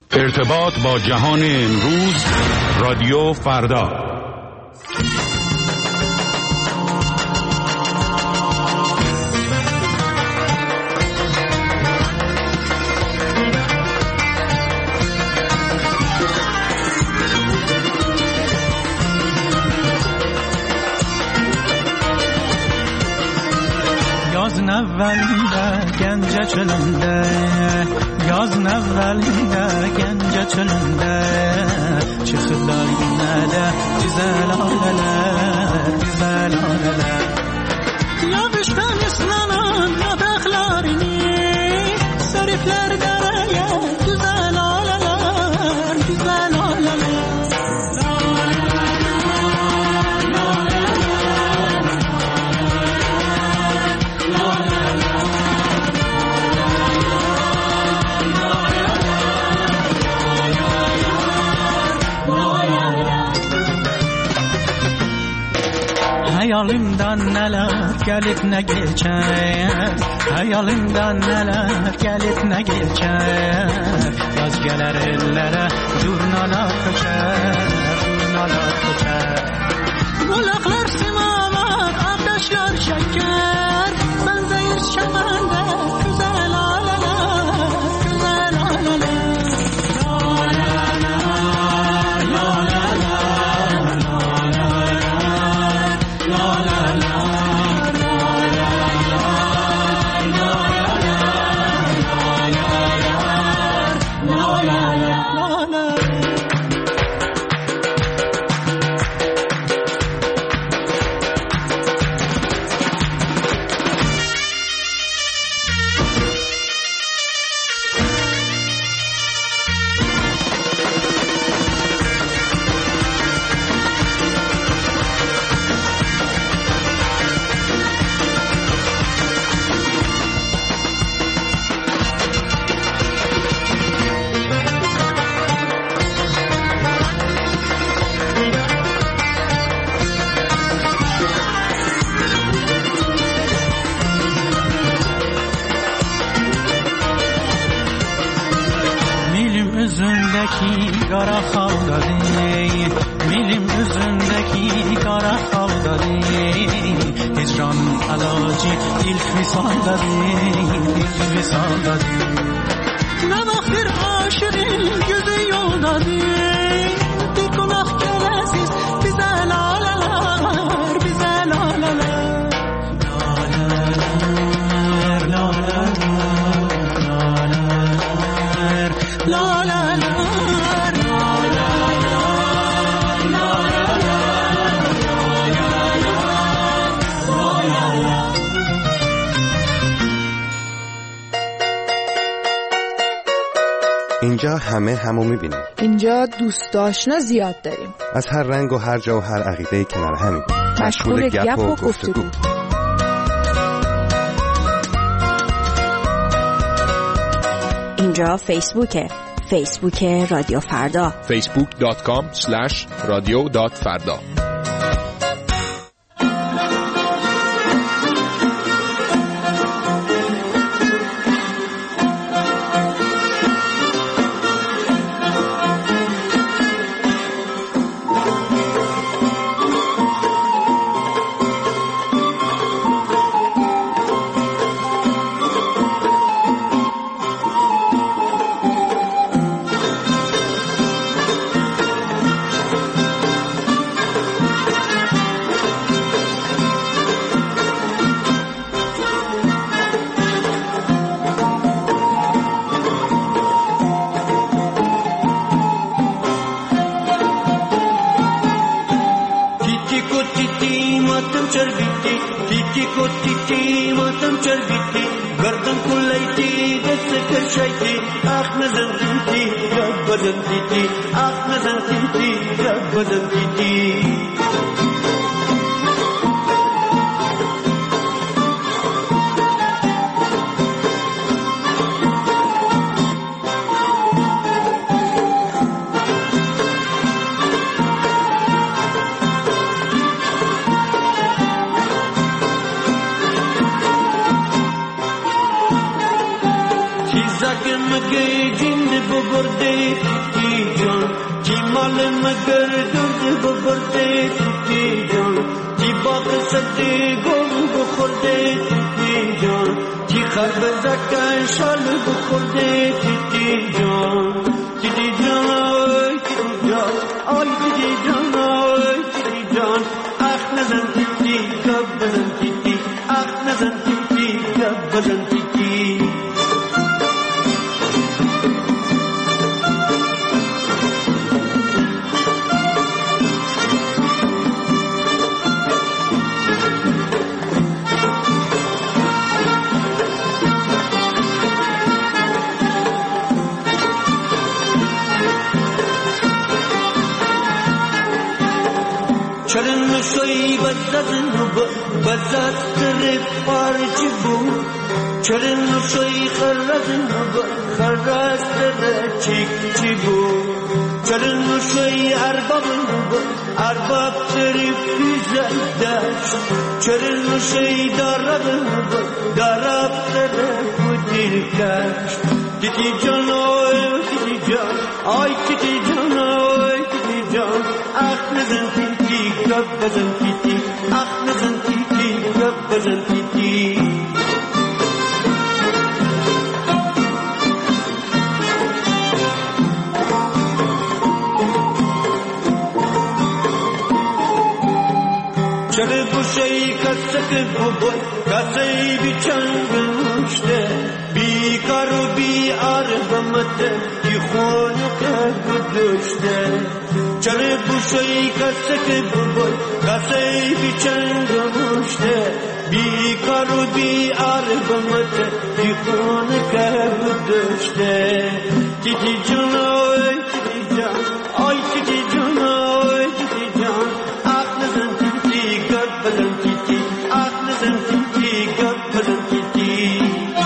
ارتباط با جهان امروز، رادیو فردا. Yazın evvelinde gence çölünde, yazın evvelinde gence çölünde, çıkırlar yine de güzel aleler, güzel aleler. Yağıştan ıslanan yapraklarını serifler dereye, güzel aleler, güzel aleler. Hayalimden neler gelip ne geçer, hayalimden neler gelip ne geçer. Yaz gelir ellere durnalar köçer, durnalar köçer. Bulaklar simalar, ateşler şeker, benzeyir şemende güzel aleler, güzel aleler. Üzündeki kara halda değil, milim üzündeki kara halda değil. Hicranın alacı ilk visalda değil, ilk visalda değil. Ne vaktir aşırın gözü yolda değil, bir konak gelesiz bize laleler, bize laleler. Laleler, laleler, laleler, laleler. اینجا همو میبینیم. اینجا دوست آشنا زیاد داریم. از هر رنگ و هر جا و هر عقیده کنار همیم. مشغول گپ و گفتگو. اینجا فیسبوک رادیو فردا. facebook.com/radio.farda. برده تیتی جان چی مال مگر درد برده تیتی جان چی باغ سبزی گل بخورده تیتی جان چی خربزک شال بخورده تیتی جان تیتی جان آی تیتی جان آی تیتی جان آی تیتی جان اخ نزن تیتی گب بزن تیتی اخ نزن تیتی گب بزن تیتی چرن شوی بزد سر پارچ بود چرن شوی خرز سر چی بود چرن شوی ارباب سر فیزد داشت چرن شوی دارب سر کدیر کشت تیتی جان آی تیتی جان آی تیتی جان آی تیتی جان اخ نزن تیتی گب بزن تیتی اخ نزن تیتی گب بزن تیتی چرا بوشی کسک بوی کسی بیچنگشته بیکار و بی آرامت ی خون که گذشته چرا بوشی کسک بوی کسی بیچنگشته بیکار و بی آرامت ی خون که گذشته تیتی جان آی تیتی جان آی تیتی جان آی تیتی جان اخ نزن تیتی گب بزن تیتی اخ نزن تیتی گب بزن تیتی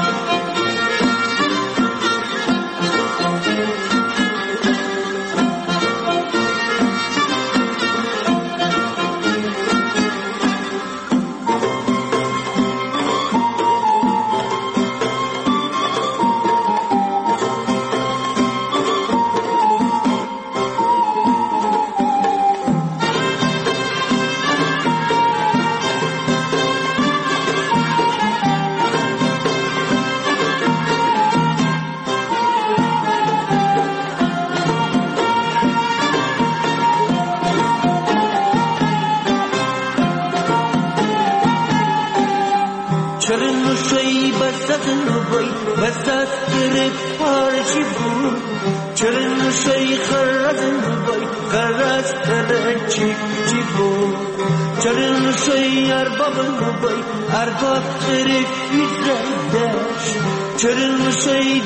چرن شوی بزد سر پارچ بود چرن شوی خرز سر چی بود چرن شوی ارباب سر فیزد داشت چرن شوی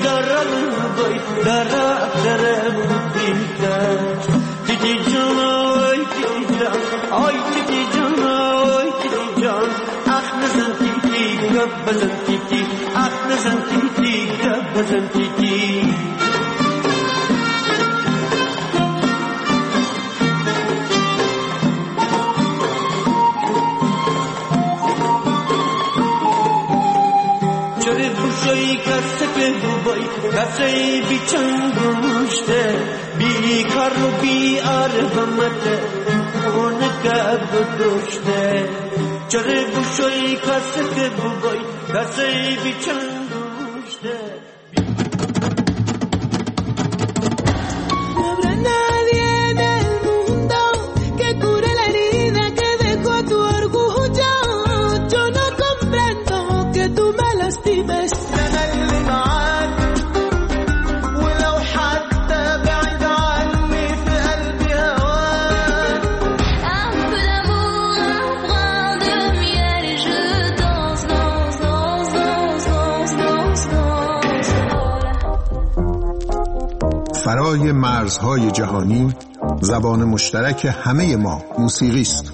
دارب سر کدیر کشت تیتی جان آی تیتی جان آی تیتی جان آی تیتی جان اخ نزن تیتی گب بزن تیتی اخ نزن تیتی گب بزن تیتی چرا بوشی کسی بیچنگشته بیکار و بی آرامت خون که گذشته چرا بوشی کسی بیچنگشته فرای مرزهای جهانی زبان مشترک همه ما موسیقی است.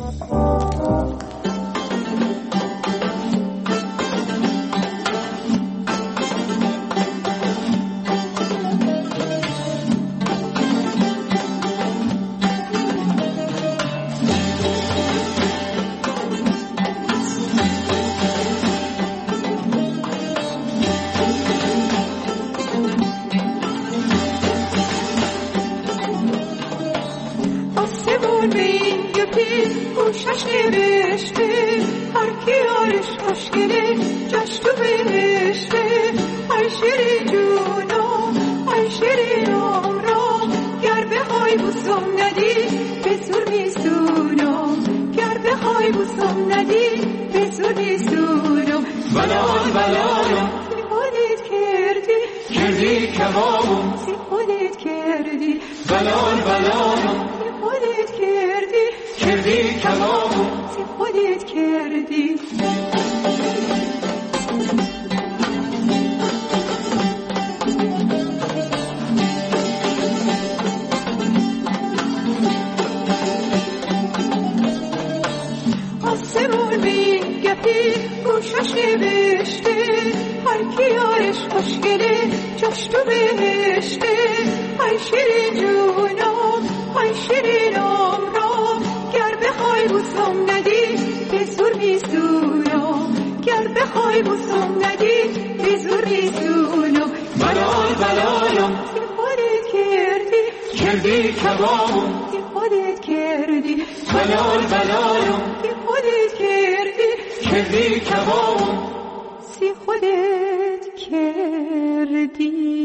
آسمون به این گپی گوشش نوشته هر کی یارش خوشگله جاش تو بهشته ای شیرین جونم ای شیرینم را گر بخوای بوسم ندی به زور میسونم گر بخوای بوسم ندی به زور میسونم بلال بلالم سی خودت کردی کردی کبابم سی خودت کردی بلال بلالم سی خودت کردی کردی کبابم سی خودت کردی آسمون به این گپی گوشش نوشته هر کی یارش خوشگله جاش تو بهشته ای شیرین جونم ای شیرینم را گر بخوای بوسم ندی به زور میسونم گر بخوای بوسم ندی به زور میسونم بلال بلالم سی خودت کردی کردی کبابم سی خودت کردی بلال بلالم سی خودت کردی کردی کبابم سی خودت کردی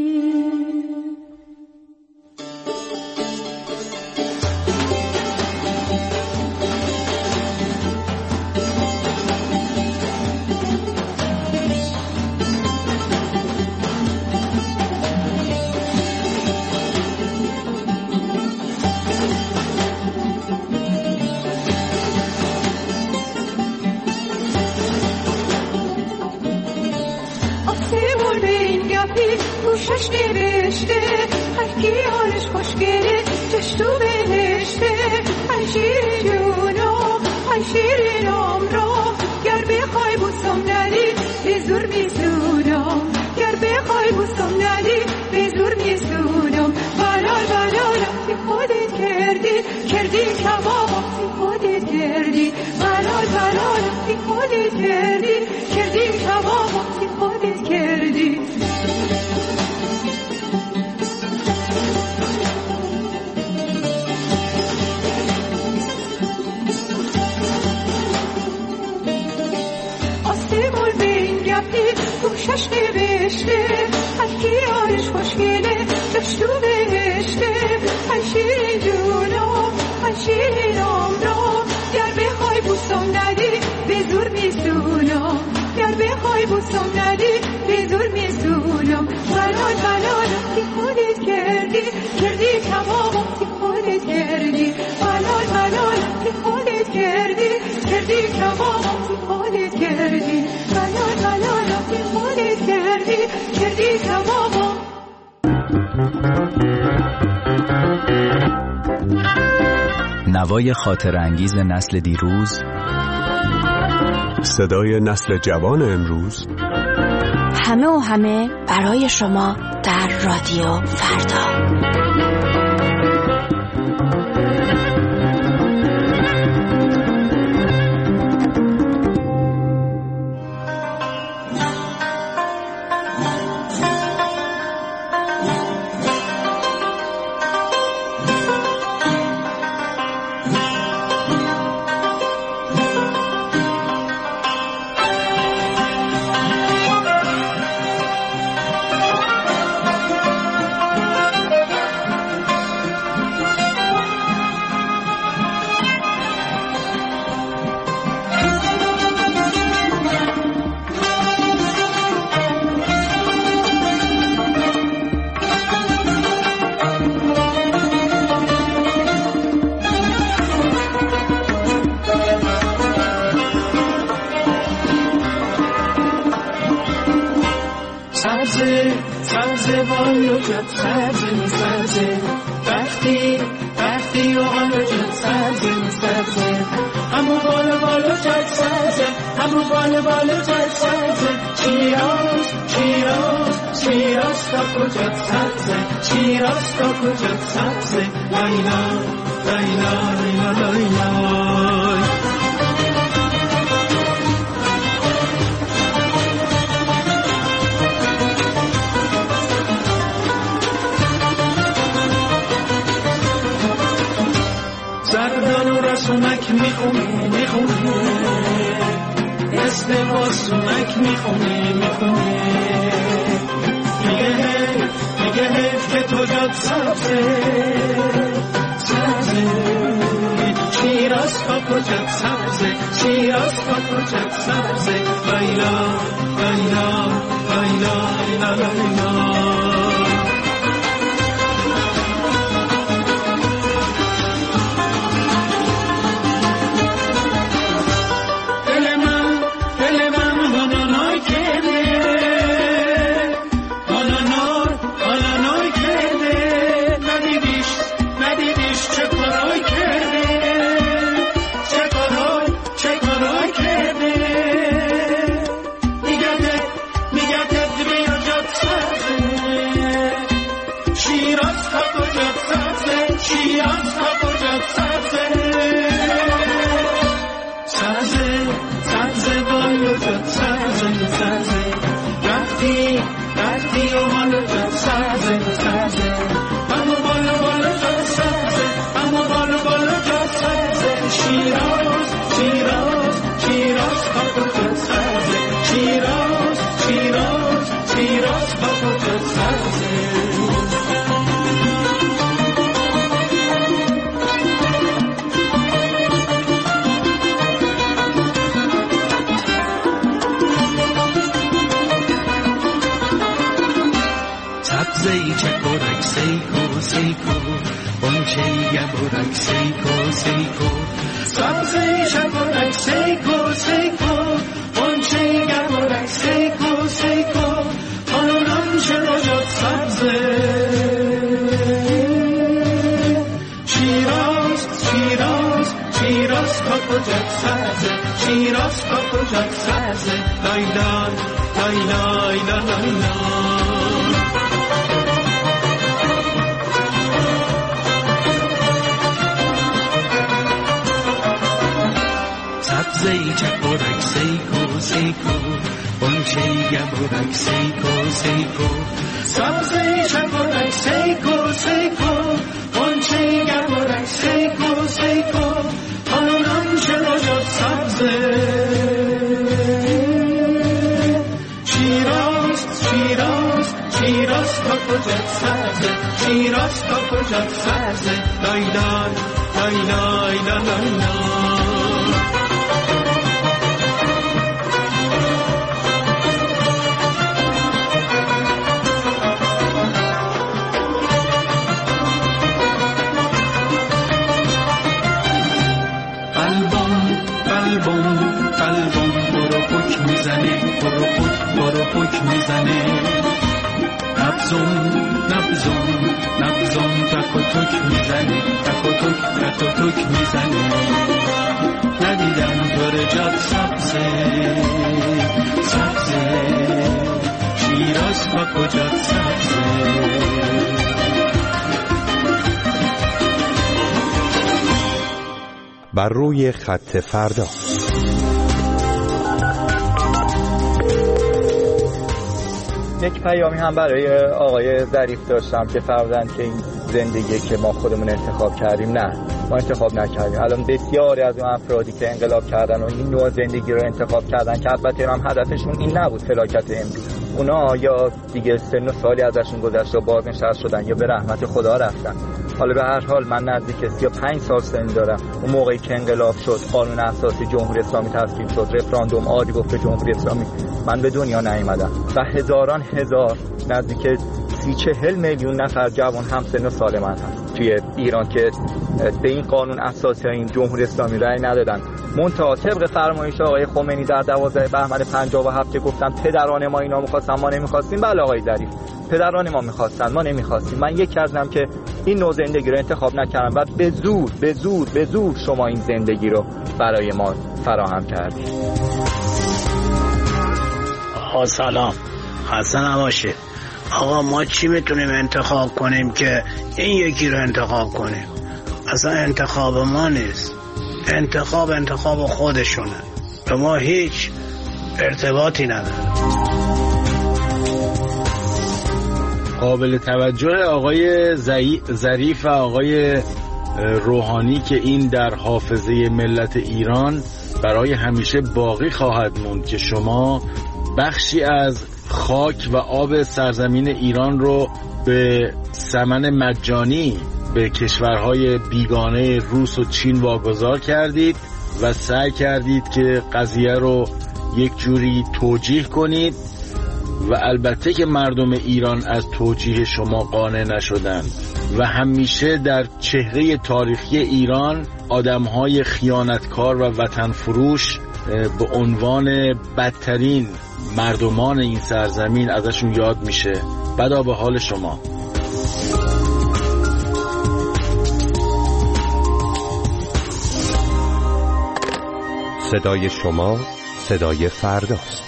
آسمون به این گپی گوشش نوشته هر کی یارش خوشگله جاش تو بهشته ای شیرین جونم ای شیرینم را گر بخوای بوسم ندی به زور میسونم گر بخوای بوسم ندی به زور میسونم بلال بلالم سی خودت کردی کردی کبابم سی خودت کردی بلال بلالم سی خودت کردی کردی کبابم سی خودت کردی آسمون به این گپی گوشش نوشته هر کی یارش خوشگله جاش تو بهشته ای شیرین جونم ای شیرینم را گر بخوای بوسم ندی به زور میسونم گر بخوای بوسم ندی به زور میسونم بلال بلالم سی خودت کردی کردی کبابم سی خودت کردی بلال بلالم سی خودت کردی کردی کبابم سی خودت کردی بلال بلالم سی خودت کردی کردی کبابم نوای خاطر انگیز نسل دیروز، صدای نسل جوان امروز، همه و همه برای شما در رادیو فردا. سبزه بالو جد سبزه وقتی و آلو جد سبزه همو بالو جد سبزه همو بالو جد سبزه چیراز تا کجد سبزه چیراز تا کجد سبزه لایلا لایلا لایلا لایلا میخونه اسم واسونک میخونه میگه حیف که تو جاد سبزه شیراز کا کجا سبزه شیراز کا کجا سبزه لیلا لیلا لیلا لیلا بر روی خط فردا. یک پیامی هم برای آقای ظریف داشتم که فرضاً که این زندگی که ما خودمون انتخاب کردیم، نه ما انتخاب نکردیم. الان بسیاری از اون افرادی که انقلاب کردن و این نوع زندگی رو انتخاب کردن که البته هم هدفشون این نبود فلاکت امروز، اونا یا دیگه سن و سالی ازشون گذشت و بازنشسته شدن یا به رحمت خدا رفتن. حالا به هر حال من نزدیک 35 سال سن دارم. اون موقعی که انقلاب شد، قانون اساسی جمهوری اسلامی تصویب شد، رفراندوم آری گفت به جمهوری اسلامی، من به دنیا نیومدم و هزاران هزار نزدیک 30-40 میلیون نفر جوان هم سن و سال من هست توی ایران که به این قانون اساسی این جمهوری اسلامی رأی ندادن. منتها طبق فرمایش آقای خمینی در 12 بهمن 57 که گفتن پدران ما اینا می‌خواستن ما نمی‌خواستیم. بله آقای ظریف، پدران ما می‌خواستن ما نمی‌خواستیم. من یک کردم که این نوع زندگی رو انتخاب نکردم و به زور شما این زندگی رو برای ما فراهم کردید. سلام، خسته نباشید. آقا ما چی میتونیم انتخاب کنیم که این یکی رو انتخاب کنیم؟ اصلا انتخاب ما نیست، انتخاب خودشونه، به ما هیچ ارتباطی نداره. قابل توجه آقای ظریف و آقای روحانی که این در حافظه ملت ایران برای همیشه باقی خواهد موند که شما بخشی از خاک و آب سرزمین ایران رو به ثمن مجانی به کشورهای بیگانه روس و چین واگذار کردید و سعی کردید که قضیه رو یک جوری توجیه کنید و البته که مردم ایران از توجیه شما قانع نشدند و همیشه در چهره تاریخی ایران آدمهای خیانتکار و وطن فروش به عنوان بدترین مردمان این سرزمین ازشون یاد میشه. بدا به حال شما. صدای شما صدای فرداست.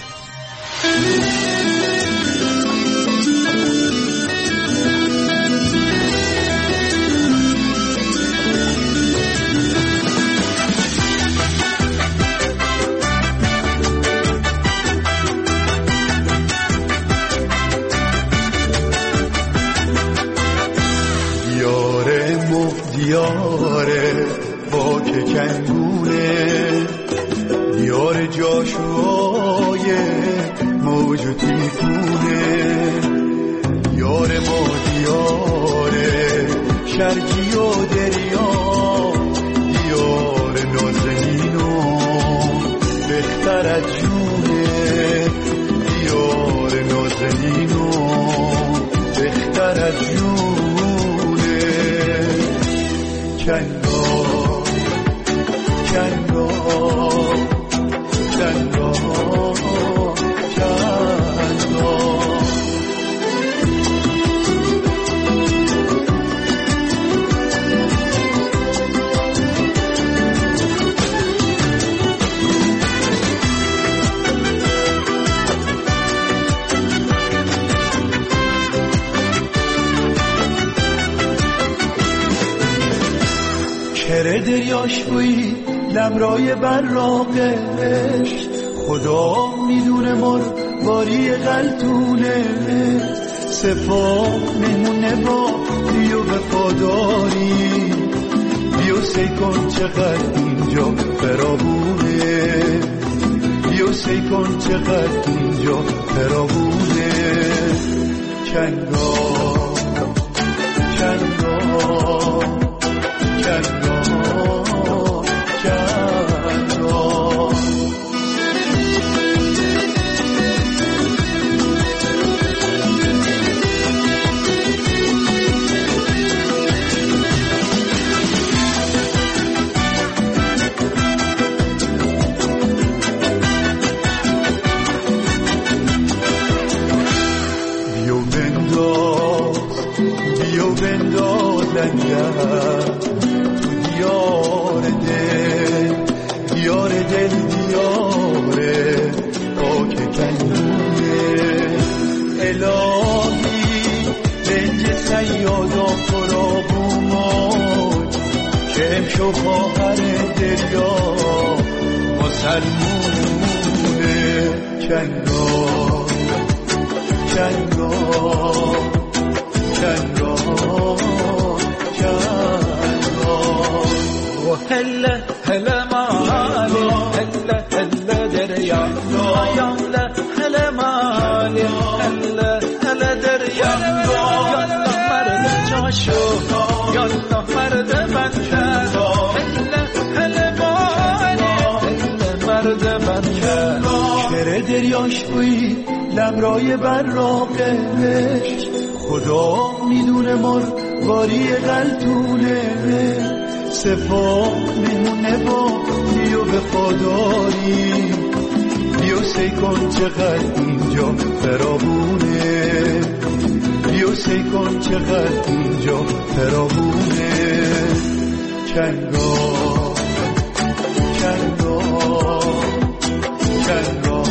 دیاره با که کنگونه دیار جاشوهای موج و تیفونه یار ما دیاره شرجی و دریا دیار نازنینو بختر از جونه دیار نازنینو بختر از جونه کنگا کنگا کنگا کنگا کره دریاش بوی لمرای براقش خدا میدونه مر باری غلطونه صفا مهمونه با بیو وفاداری بیو سی کن چقدر اینجا فرابونه بیو سی کن چقدر اینجا فرابونه کنگا کنگا کنگا شو خواهر دریا مسلمونه کنگا کنگا کنگا کنگا و هله هله مالی هله هله دریا یالا هله مالی هله هله دریا یالا مرد جاشو یالا مرد بنده کره دریاش بوی لمرای براقش خدا میدونه مر باری غلطونه صفا میمونه با بیو وفاداری بیو سی کن چقدر اینجا فرابونه بیو سی کن چقدر اینجا فرابونه کنگا کنگا کنگا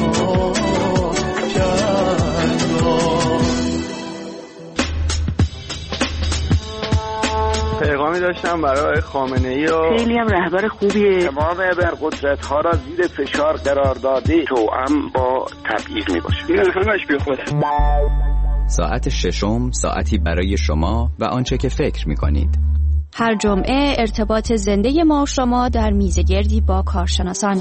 پیغامی داشتم برای خامنه‌ای و خیلی هم رهبر خوبیه. تمام ابرقدرت‌ها را زیر فشار قرار داده توأم با تبعیض میباشه. این همش بی خوده. ساعت ششم، ساعتی برای شما و آنچه که فکر میکنید. هر جمعه ارتباط زنده ما و شما در میزگردی با کارشناسان.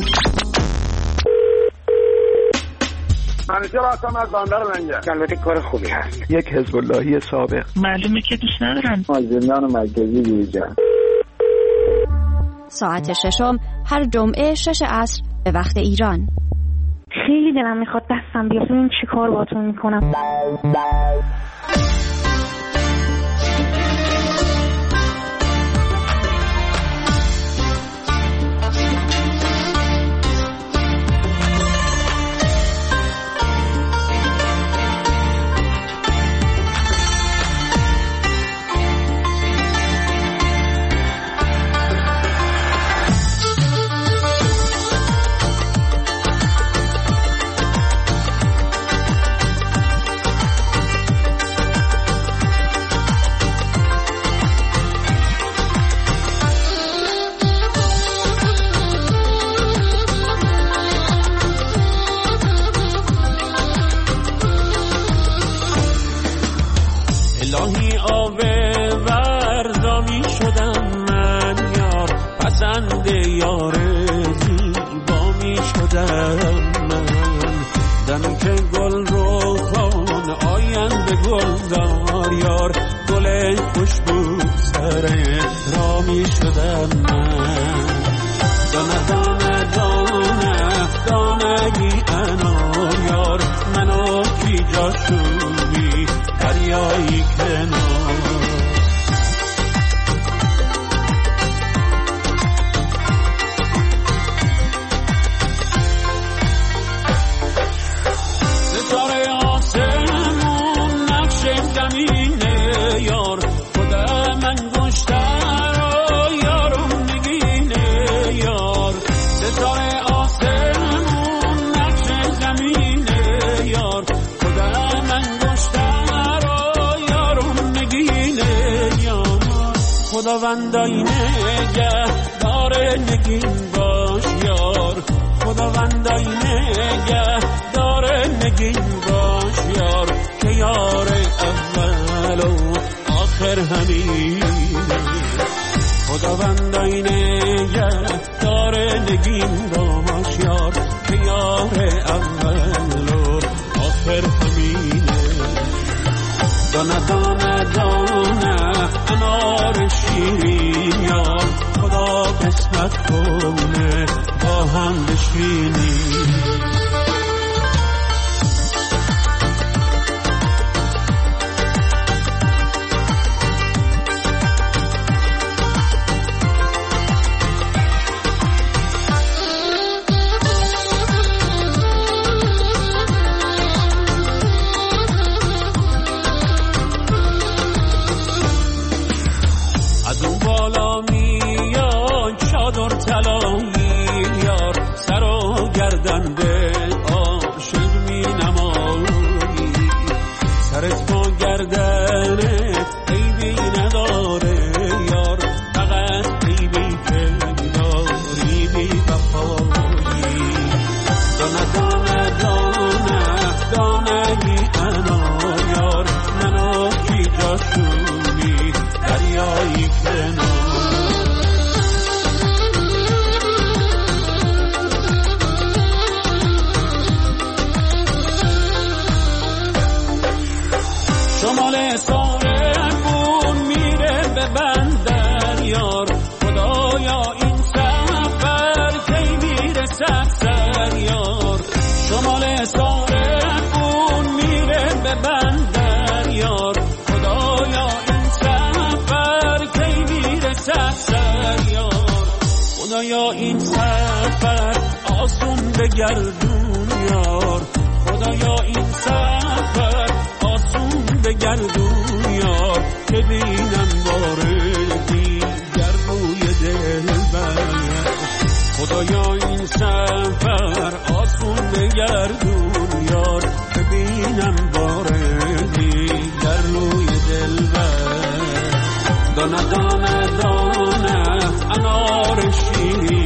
منیجر هستم از بندر منجر. البته کار خوبی هست. یک حزب اللهی سابق. معلومه که دوست ندارن. از زندان مرکزی بیرون. ساعت 6 هر جمعه 6 عصر به وقت ایران. خیلی دلم میخواد دستم بیاد ببینم چی کار باهاتون میکنم. خداوندای نگهدار نگین باش یار، خداوندای نگهدار نگین باش یار، که یار اول و آخر همینه. خداوندای نگهدار نگین باش یار، که یار اول و آخر همینه. دانه دانه دانه انار شیرین یار، خدا قسمت کنه با هم بشینیم. خدایا این سفر آسون بگردون یار، خدایا این سفر آسون بگردون یار، که بینم باره دیگر روی دلبر. خدایا این سفر آسون بگردون یار، که بینم باره دیگر روی دلبر. دانه دانه دانه انار شیرین